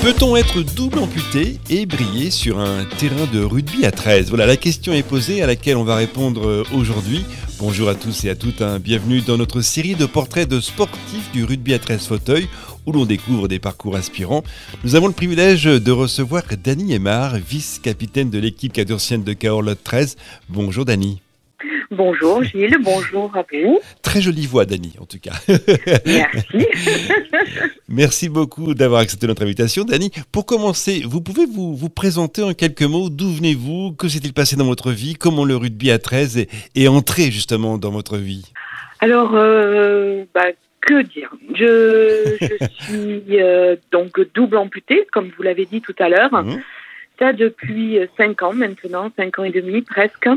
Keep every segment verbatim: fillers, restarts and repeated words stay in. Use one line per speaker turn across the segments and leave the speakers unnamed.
Peut-on être double amputé et briller sur un terrain de rugby à treize ? Voilà, la question est posée à laquelle on va répondre aujourd'hui. Bonjour à tous et à toutes, hein. Bienvenue dans notre série de portraits de sportifs du rugby à treize fauteuil où l'on découvre des parcours inspirants. Nous avons le privilège de recevoir Dany Aymar, vice-capitaine de l'équipe cadurcienne de Cahors Lot treize. Bonjour Dany.
Bonjour Gilles, bonjour à vous.
Très jolie voix Dany en tout cas.
Merci.
Merci beaucoup d'avoir accepté notre invitation. Dany, pour commencer, vous pouvez vous, vous présenter en quelques mots, d'où venez-vous, que s'est-il passé dans votre vie, comment le rugby à treize est, est entré justement dans votre vie ?
Alors, euh, bah, que dire ? Je, je suis euh, donc double amputée, comme vous l'avez dit tout à l'heure. Mmh. Ça depuis cinq ans maintenant, cinq ans et demi presque.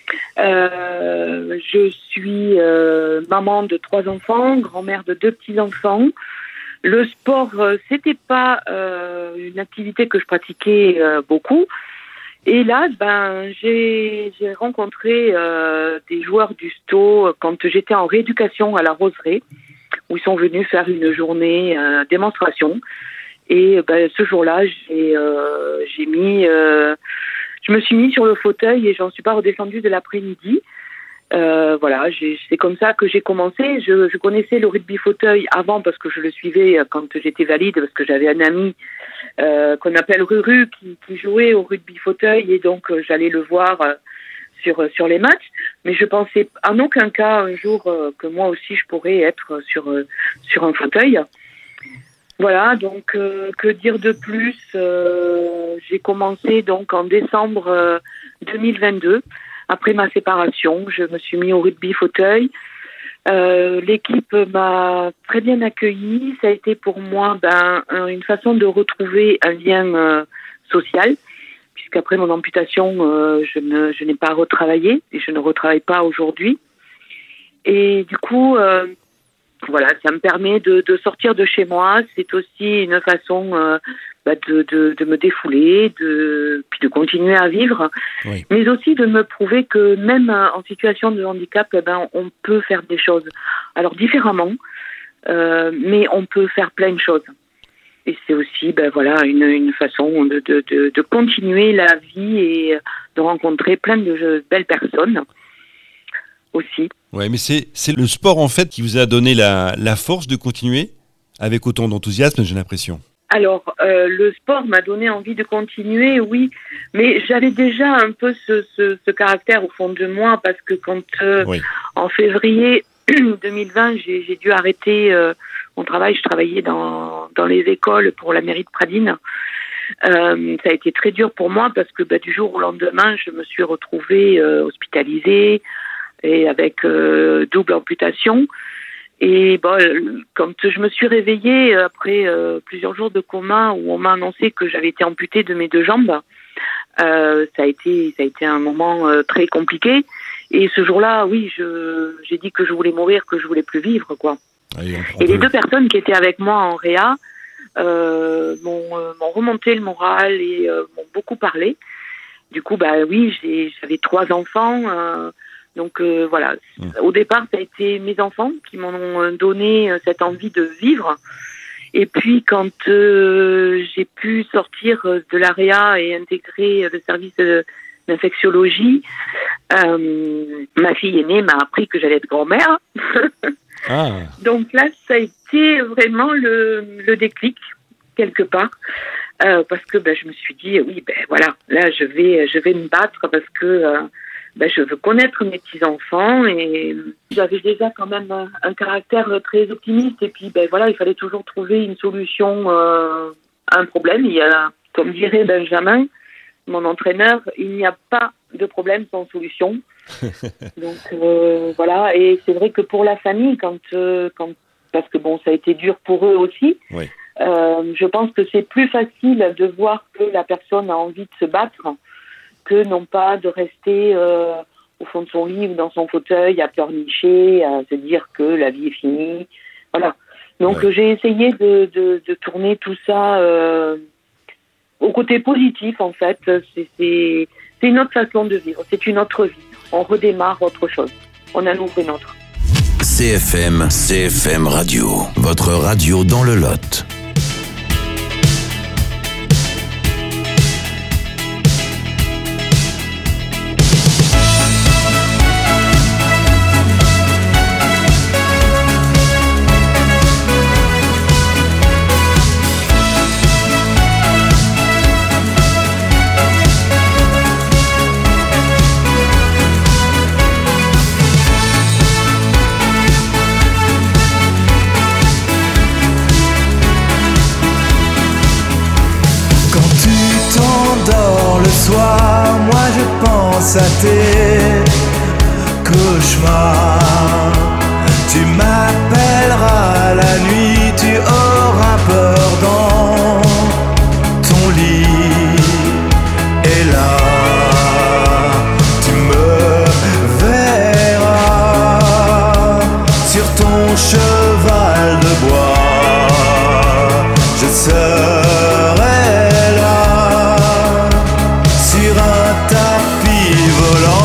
Euh, je suis euh, maman de trois enfants, grand-mère de deux petits-enfants. Le sport, euh, c'était pas euh, une activité que je pratiquais euh, beaucoup. Et là, ben, j'ai, j'ai rencontré euh, des joueurs du S T O quand j'étais en rééducation à la Roseraie, où ils sont venus faire une journée euh, démonstration. Et ben, ce jour-là, j'ai, euh, j'ai mis... Euh, Je me suis mis sur le fauteuil et j'en suis pas redescendue de l'après-midi. Euh, voilà, j'ai, c'est comme ça que j'ai commencé. Je, je connaissais le rugby fauteuil avant parce que je le suivais quand j'étais valide, parce que j'avais un ami euh, qu'on appelle Ruru qui, qui jouait au rugby fauteuil et donc euh, j'allais le voir euh, sur sur les matchs. Mais je pensais en aucun cas un jour euh, que moi aussi je pourrais être sur euh, sur un fauteuil. Voilà, donc euh, que dire de plus euh, j'ai commencé donc en décembre euh, deux mille vingt-deux, après ma séparation, je me suis mis au rugby fauteuil. Euh, l'équipe m'a très bien accueillie, ça a été pour moi ben, une façon de retrouver un lien euh, social, puisqu'après mon amputation, euh, je, ne, je n'ai pas retravaillé et je ne retravaille pas aujourd'hui. Et du coup... Euh, Voilà, ça me permet de, de sortir de chez moi. C'est aussi une façon euh, bah de, de, de me défouler, de, puis de continuer à vivre, oui. Mais aussi de me prouver que même en situation de handicap, eh ben, on peut faire des choses. Alors différemment, euh, mais on peut faire plein de choses. Et c'est aussi ben, voilà, une, une façon de, de, de, de continuer la vie et de rencontrer plein de belles personnes aussi.
Ouais, mais c'est, c'est le sport en fait qui vous a donné la, la force de continuer avec autant d'enthousiasme, j'ai l'impression.
Alors, euh, le sport m'a donné envie de continuer, oui, mais j'avais déjà un peu ce, ce, ce caractère au fond de moi parce que quand euh, oui. en février deux mille vingt, j'ai, j'ai dû arrêter euh, mon travail. Je travaillais dans, dans les écoles pour la mairie de Pradines. Euh, ça a été très dur pour moi parce que bah, du jour au lendemain, je me suis retrouvée euh, hospitalisée et avec euh, double amputation. Et bon, quand je me suis réveillée après euh, plusieurs jours de coma où on m'a annoncé que j'avais été amputée de mes deux jambes, euh, ça a été ça a été un moment euh, très compliqué. Et ce jour-là, oui, je j'ai dit que je voulais mourir, que je voulais plus vivre, quoi.
Allez,
et les deux personnes qui étaient avec moi en réa euh, m'ont, euh, m'ont remonté le moral et euh, m'ont beaucoup parlé. Du coup, bah oui, j'ai, j'avais trois enfants. Euh, Donc euh, voilà, mmh. Au départ, ça a été mes enfants qui m'ont donné cette envie de vivre. Et puis quand euh, j'ai pu sortir de l'A R E A et intégrer le service d'infectiologie, euh, ma fille aînée m'a appris que j'allais être grand-mère. Ah. Donc là, ça a été vraiment le, le déclic, quelque part. Euh, parce que ben, je me suis dit, oui, ben voilà, là, je vais, je vais me battre parce que... Euh, Ben, je veux connaître mes petits-enfants et j'avais déjà quand même un, un caractère très optimiste et puis ben voilà, il fallait toujours trouver une solution euh, à un problème. Il y a, comme dirait Benjamin, mon entraîneur, il n'y a pas de problème sans solution. Donc euh, voilà, et c'est vrai que pour la famille, quand, euh, quand parce que bon, ça a été dur pour eux aussi, oui. euh, je pense que c'est plus facile de voir que la personne a envie de se battre que non pas de rester euh, au fond de son lit ou dans son fauteuil à pleurnicher, à se dire que la vie est finie. Voilà. Donc ouais. j'ai essayé de, de, de tourner tout ça euh, au côté positif, en fait. C'est, c'est, c'est une autre façon de vivre, c'est une autre vie. On redémarre autre chose. On en ouvre une autre.
C F M, C F M Radio, votre radio dans le Lot.
soir, moi je pense à tes cauchemars. Tu m'appelleras la nuit, tu auras peur dans ton lit. Et là, tu me verras sur ton cheval de bois. Je serai là sur un tapis volant.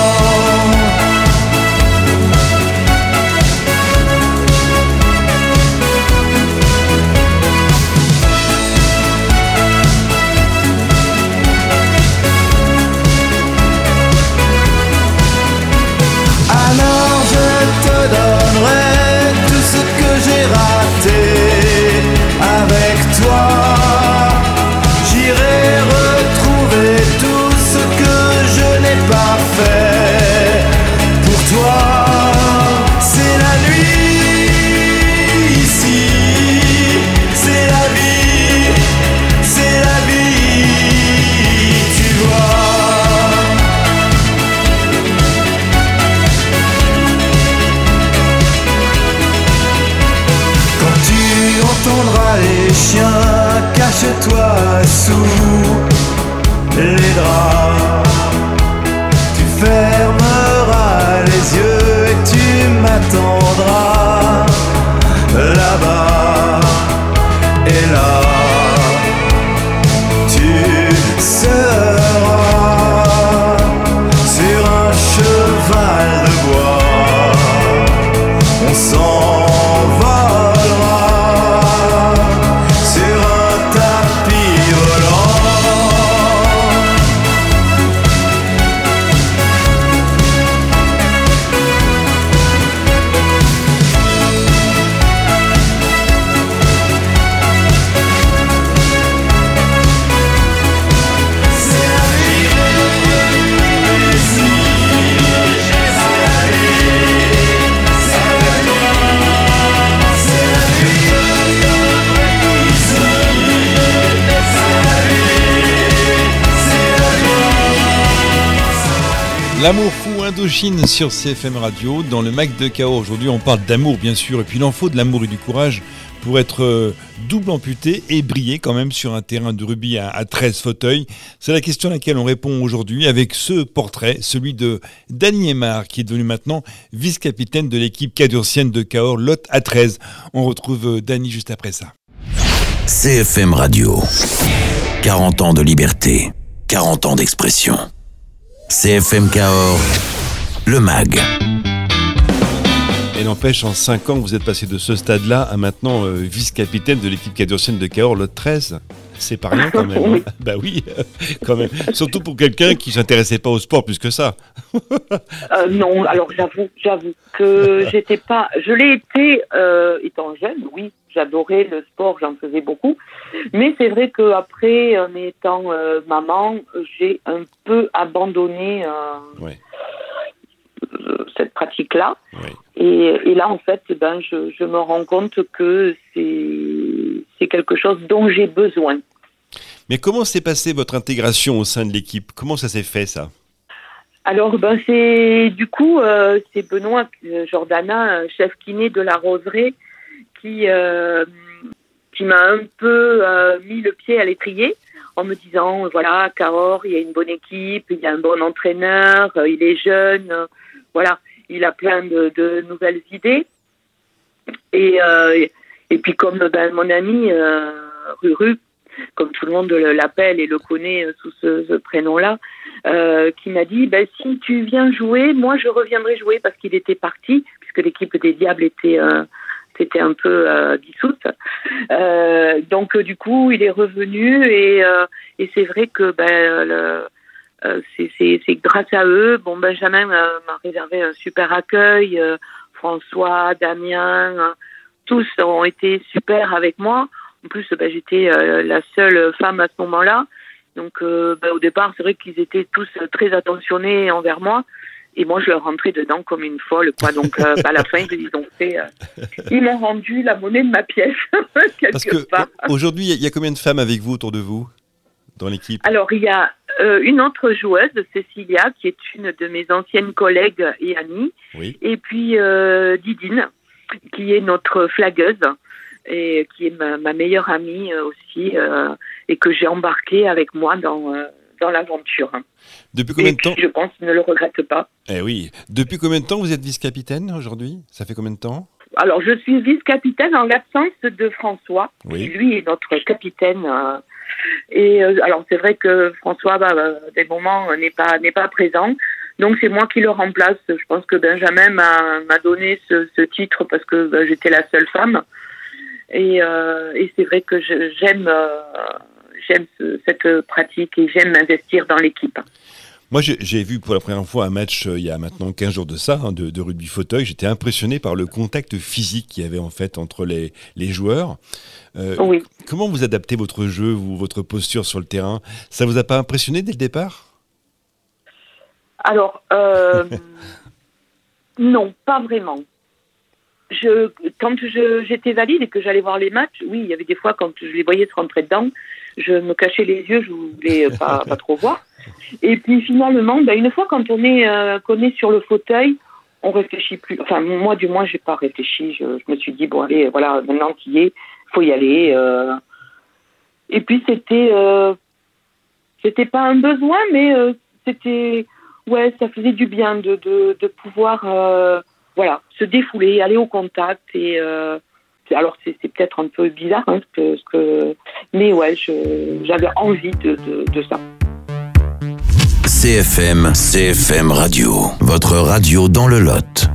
Cache-toi sous les draps. Tu fermeras les yeux et tu m'attendras là-bas. Et là, tu seras sur un cheval de bois. On s'envolera sur un tapis volant. C'est la vie ici, c'est la vie, c'est la vie, c'est la vie ici.
L'amour fou Indochine sur C F M Radio. Dans le Mag de Cahors, aujourd'hui, on parle d'amour, bien sûr, et puis il en faut de l'amour et du courage pour être euh, double amputé et briller quand même sur un terrain de rugby à, à treize fauteuils. C'est la question à laquelle on répond aujourd'hui avec ce portrait, celui de Dany Aymar, qui est devenu maintenant vice-capitaine de l'équipe cadurcienne de Cahors, Lot A treize. On retrouve euh, Dany juste après ça.
C F M Radio. quarante ans de liberté, quarante ans d'expression. C F M Cahors, le Mag.
Et n'empêche, en cinq ans, vous êtes passé de ce stade-là à maintenant euh, vice-capitaine de l'équipe cadurcienne de Cahors, Lot treize. C'est pas rien quand même.
Oui.
Hein. Bah oui, quand même. Surtout pour quelqu'un qui ne s'intéressait pas au sport plus que ça.
Euh, non, alors j'avoue, j'avoue que j'étais pas. Je l'ai été euh, étant jeune, oui, j'adorais le sport, j'en faisais beaucoup. Mais c'est vrai qu'après, en étant euh, maman, j'ai un peu abandonné euh,
Ouais.
euh, cette pratique-là.
Ouais.
Et, et là, en fait, ben, je, je me rends compte que c'est, c'est quelque chose dont j'ai besoin.
Mais comment s'est passée votre intégration au sein de l'équipe ? Comment ça s'est fait, ça ?
Alors, ben, c'est du coup, euh, c'est Benoît euh, Jordana, chef kiné de la Roseraie, qui, euh, qui m'a un peu euh, mis le pied à l'étrier en me disant, voilà, à Cahors, il y a une bonne équipe, il y a un bon entraîneur, euh, il est jeune, euh, voilà, il a plein de, de nouvelles idées. Et, euh, et puis comme ben, mon ami euh, Ruru, comme tout le monde l'appelle et le connaît sous ce, ce prénom-là, euh, qui m'a dit ben, si tu viens jouer, moi je reviendrai jouer, parce qu'il était parti, puisque l'équipe des Diables était, euh, était un peu euh, dissoute. Euh, donc du coup, il est revenu et, euh, et c'est vrai que ben, le, euh, c'est, c'est, c'est grâce à eux, bon, Benjamin euh, m'a réservé un super accueil, euh, François, Damien, euh, tous ont été super avec moi. En plus, ben, j'étais euh, la seule femme à ce moment-là. Donc, euh, ben, au départ, c'est vrai qu'ils étaient tous très attentionnés envers moi. Et moi, je leur rentrais dedans comme une folle, quoi. Donc, euh, ben, à la fin, ils ont fait... Euh, ils m'ont rendu la monnaie de ma pièce, quelque
Parce que
part.
aujourd'hui, il y a combien de femmes avec vous autour de vous, dans l'équipe ?
Alors, il y a euh, une autre joueuse, Cécilia, qui est une de mes anciennes collègues et amies.
Oui.
Et puis euh, Didine, qui est notre flagueuse et qui est ma, ma meilleure amie aussi euh, et que j'ai embarquée avec moi dans, euh, dans l'aventure.
Depuis combien
et
de temps
puis, je pense qu'il ne le regrette pas.
Eh oui. Depuis combien de temps vous êtes vice-capitaine aujourd'hui ? Ça fait combien de temps ?
Alors, je suis vice-capitaine en l'absence de François,
Oui.
qui lui est notre capitaine. Euh, et euh, alors, c'est vrai que François, bah, bah, des moments, euh, n'est pas n'est pas présent. Donc, c'est moi qui le remplace. Je pense que Benjamin m'a, m'a donné ce, ce titre parce que bah, j'étais la seule femme. Et, euh, et c'est vrai que je, j'aime, euh, j'aime ce, cette pratique et j'aime m'investir dans l'équipe.
Moi, j'ai, j'ai vu pour la première fois un match euh, il y a maintenant quinze jours de ça, hein, de, de rugby fauteuil. J'étais impressionné par le contact physique qu'il y avait en fait entre les, les joueurs. Euh,
Oui.
Comment vous adaptez votre jeu, vous, votre posture sur le terrain ? Ça vous a pas impressionné dès le départ ?
Alors, euh, non, pas vraiment. Je, quand je, j'étais valide et que j'allais voir les matchs, oui, il y avait des fois quand je les voyais se rentrer dedans, je me cachais les yeux, je voulais pas, pas trop voir. Et puis finalement, ben, une fois quand on est, euh, qu'on est sur le fauteuil, on réfléchit plus. Enfin, moi du moins, j'ai pas réfléchi. Je, je me suis dit bon, allez, voilà, maintenant qu'il y est, faut y aller. Euh. Et puis c'était, euh, c'était pas un besoin, mais euh, c'était, ouais, ça faisait du bien de, de, de pouvoir. Euh, Voilà, se défouler, aller au contact et euh, alors c'est, c'est peut-être un peu bizarre, hein, ce que, ce que, mais ouais, je, j'avais envie de, de, de ça.
C F M, C F M Radio, votre radio dans le Lot.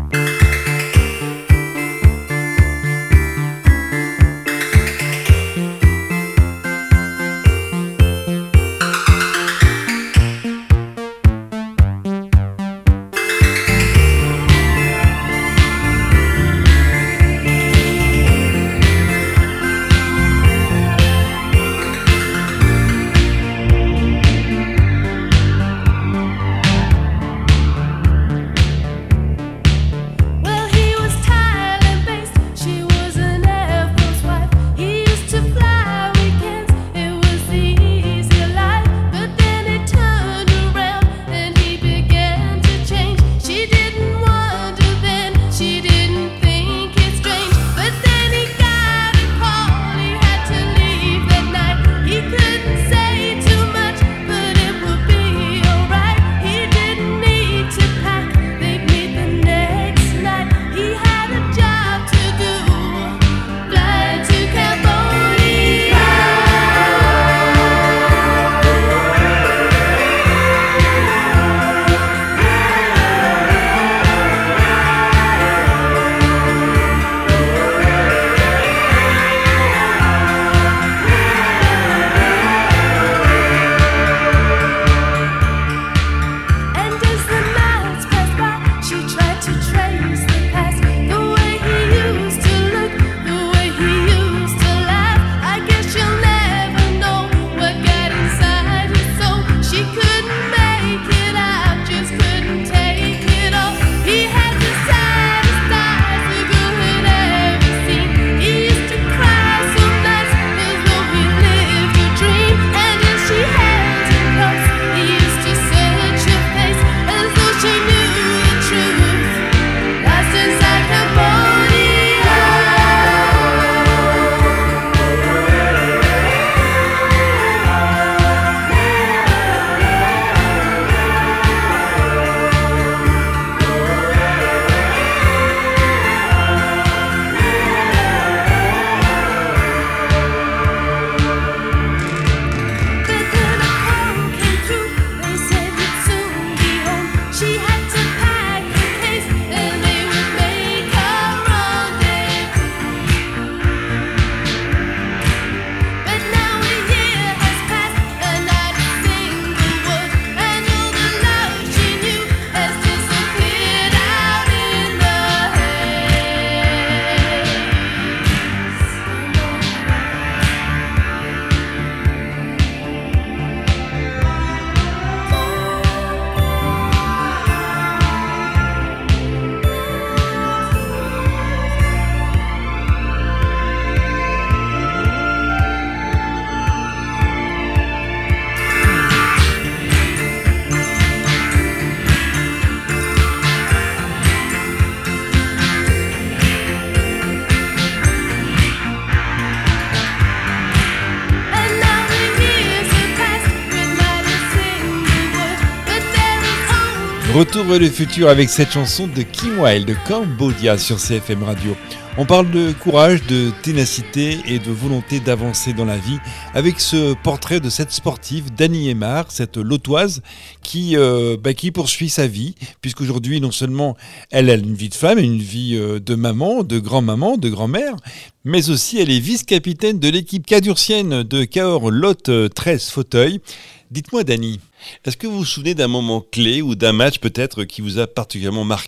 Retour vers le futur avec cette chanson de Kim Wilde de Cambodia sur C F M Radio. On parle de courage, de ténacité et de volonté d'avancer dans la vie avec ce portrait de cette sportive Dany Aymar, cette Lotoise qui, euh, bah, qui poursuit sa vie, puisqu'aujourd'hui non seulement elle a une vie de femme, une vie euh, de maman, de grand-maman, de grand-mère, mais aussi elle est vice-capitaine de l'équipe cadurcienne de Cahors Lot treize Fauteuil. Dites-moi Dany, est-ce que vous vous souvenez d'un moment clé ou d'un match peut-être qui vous a particulièrement marqué ?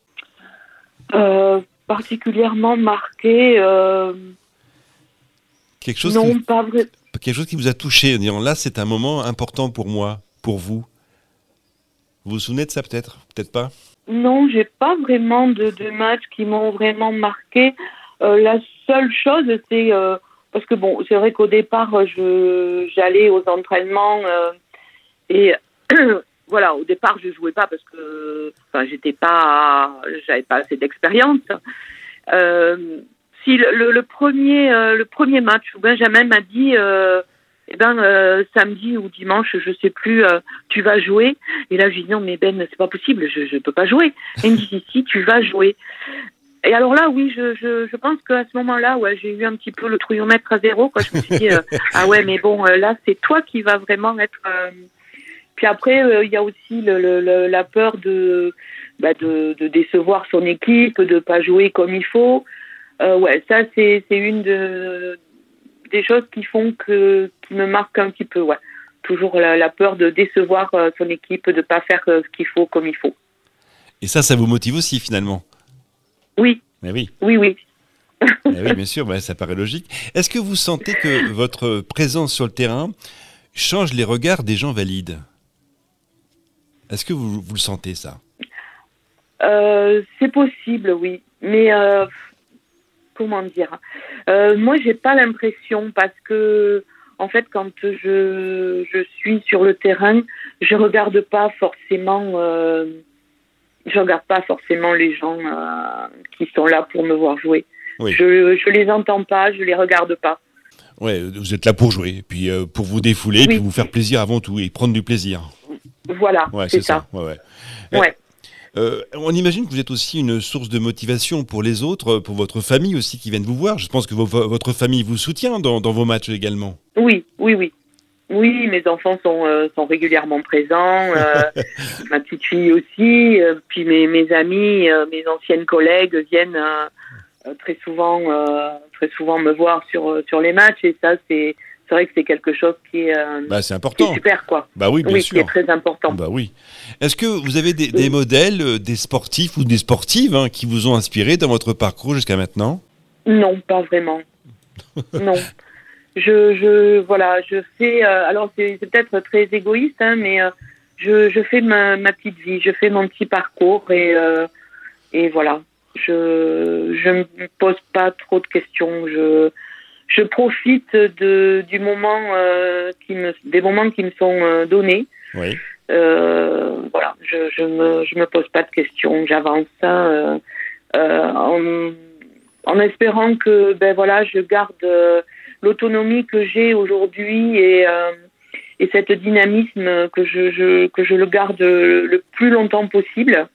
euh, Particulièrement marqué euh...
Quelque chose
Non,
qui...
pas vrai.
Quelque chose qui vous a touché en disant là c'est un moment important pour moi, pour vous. Vous vous souvenez de ça peut-être ? Peut-être pas ?
Non, j'ai pas vraiment de, de matchs qui m'ont vraiment marqué. Euh, la seule chose, c'est euh, parce que bon, c'est vrai qu'au départ, je j'allais aux entraînements euh, et voilà, au départ, je jouais pas parce que, enfin, j'étais pas, j'avais pas assez d'expérience. Euh, si le, le, le premier, euh, le premier match où Benjamin m'a dit, euh, eh ben, euh, samedi ou dimanche, je sais plus, euh, tu vas jouer. Et là, je dis non, mais Ben, c'est pas possible, je, je peux pas jouer. Et il me dit si, si, tu vas jouer. Et alors là, oui, je, je, je pense qu'à ce moment-là, ouais, j'ai eu un petit peu le trouillomètre à zéro, quoi. Je me suis dit, euh, ah ouais, mais bon, euh, là, c'est toi qui vas vraiment être. Euh... Puis après, il euh, y a aussi le, le, le, la peur de, bah, de, de décevoir son équipe, de pas jouer comme il faut. Euh, ouais, ça, c'est, c'est une de, des choses qui font que, qui me marquent un petit peu, ouais. Toujours la, la peur de décevoir euh, son équipe, de pas faire euh, ce qu'il faut comme il faut.
Et ça, ça vous motive aussi finalement ?
Oui.
Mais oui.
Oui, oui.
Mais oui, bien sûr, bah, ça paraît logique. Est-ce que vous sentez que votre présence sur le terrain change les regards des gens valides ? Est-ce que vous, vous le sentez, ça ?
euh, C'est possible, oui. Mais, euh, comment dire euh, Moi, j'ai pas l'impression parce que, en fait, quand je, je suis sur le terrain, je regarde pas forcément... Euh, je regarde pas forcément les gens euh, qui sont là pour me voir jouer. Oui. Je, je les entends pas, je les regarde pas.
Ouais, vous êtes là pour jouer, puis euh, pour vous défouler, oui. Puis vous faire plaisir avant tout et prendre du plaisir.
Voilà,
ouais,
c'est,
c'est ça.
ça.
Ouais, ouais.
Ouais.
Euh, on imagine que vous êtes aussi une source de motivation pour les autres, pour votre famille aussi qui viennent vous voir. Je pense que vos, votre famille vous soutient dans, dans vos matchs également.
Oui, oui, oui. Oui, mes enfants sont, euh, sont régulièrement présents, euh, ma petite fille aussi, euh, puis mes, mes amis, euh, mes anciennes collègues viennent euh, très souvent, euh, très souvent me voir sur, sur les matchs et ça, c'est, c'est vrai que c'est quelque chose qui est, euh,
bah, c'est important.
Qui est super, quoi.
Bah oui, bien
oui,
sûr.
Qui est très important.
Bah oui. Est-ce que vous avez des, des oui. modèles, des sportifs ou des sportives hein, qui vous ont inspiré dans votre parcours jusqu'à maintenant ?
Non, pas vraiment. Non. Je, je, voilà, je fais. Euh, alors c'est, c'est peut-être très égoïste, hein, mais euh, je, je fais ma, ma petite vie, je fais mon petit parcours et euh, et voilà. Je, je me pose pas trop de questions. Je, je profite de du moment euh, qui me, des moments qui me sont euh, donnés.
Oui.
Euh, voilà, je, je me, je me pose pas de questions. J'avance ça euh, euh, en, en espérant que, ben voilà, je garde. Euh, l'autonomie que j'ai aujourd'hui et, euh, et cette dynamisme que je, je, que je le garde le plus longtemps possible.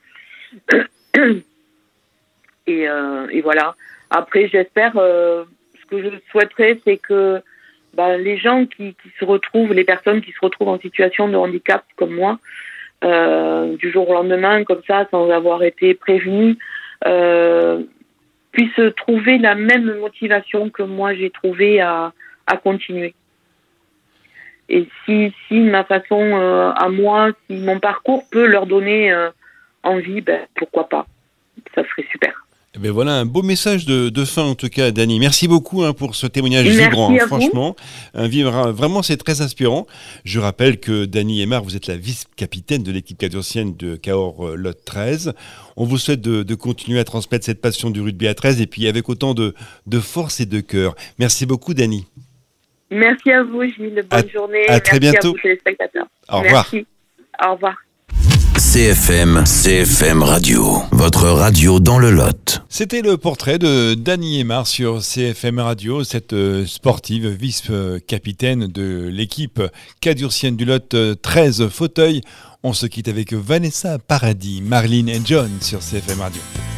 Et, euh, et voilà. Après, j'espère, euh, ce que je souhaiterais, c'est que bah, les gens qui, qui se retrouvent, les personnes qui se retrouvent en situation de handicap comme moi, euh, du jour au lendemain, comme ça, sans avoir été prévenus, euh, puissent trouver la même motivation que moi j'ai trouvé à, à continuer. Et si, si ma façon euh, à moi, si mon parcours peut leur donner euh, envie, ben, pourquoi pas. Ça serait super.
Eh ben voilà un beau message de, de fin en tout cas, Dany. Merci beaucoup hein, pour ce témoignage
Merci
vibrant.
à
Franchement, un vivre, vraiment c'est très inspirant. Je rappelle que Dany Aymar, vous êtes la vice-capitaine de l'équipe cadurcienne de Cahors Lot treize. On vous souhaite de, de continuer à transmettre cette passion du rugby à treize et puis avec autant de, de force et de cœur. Merci beaucoup, Dany.
Merci à vous, Gilles. Bonne
à,
journée.
À très
Merci
bientôt.
à vous, téléspectateurs.
Au revoir.
Merci. Au revoir.
C F M, C F M Radio, votre radio dans le Lot.
C'était le portrait de Dany Aymar sur C F M Radio, cette sportive vice-capitaine de l'équipe cadurcienne du Lot, treize fauteuils. On se quitte avec Vanessa Paradis, Marilyn et John sur C F M Radio.